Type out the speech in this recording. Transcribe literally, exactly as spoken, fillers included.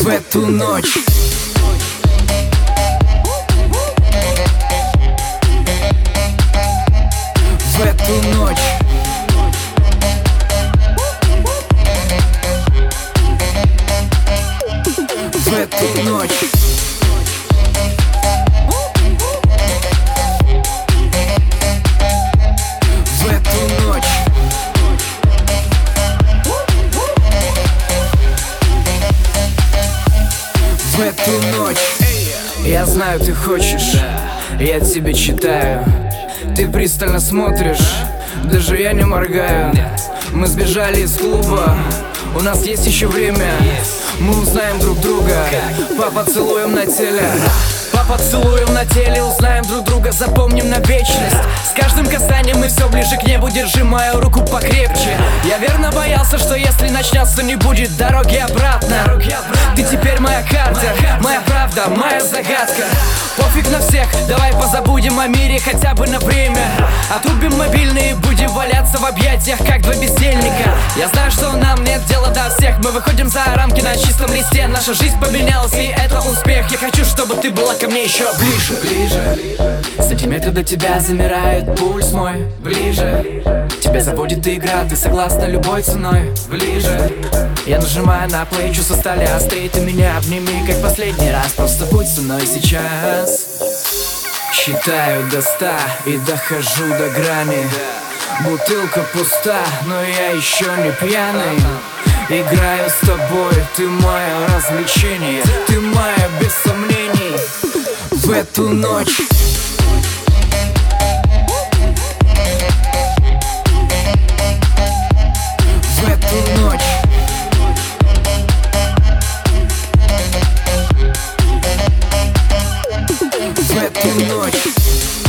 В эту ночь В эту ночь В эту ночь В эту ночь В эту ночь я знаю, ты хочешь, я тебе читаю. Ты пристально смотришь, даже я не моргаю. Мы сбежали из клуба, у нас есть еще время. Мы узнаем друг друга по поцелуям на теле. По поцелуям на теле узнаем друг друга, запомним на вечность. С каждым касанием мы все ближе к небу, держи мою руку покрепче. Я верно боялся, что если начнется, не будет дороги обратно. Ты теперь моя карта, моя правда, моя загадка. Пофиг на всех, давай позабудем о мире хотя бы на время. Отрубим мобильные и будем валяться в объятиях, как два бездельника. Я знаю, что нам нет дела до всех, мы выходим за рамки на чистом листе. Наша жизнь поменялась, и это успех. Я хочу, чтобы ты была ко мне еще ближе, ближе. Сантиметры до тебя замирает пульс мой. Ближе. Тебя заводит игра, ты согласна любой ценой. Ближе. Я нажимаю на плей, чувства стали острее. Ты меня обними, как последний раз. Просто будь со мной сейчас. Считаю до ста и дохожу до грани. Бутылка пуста, но я еще не пьяный. Играю с тобой, ты мое развлечение. Ты моя без сомнений. В эту ночь В эту ночь В эту ночь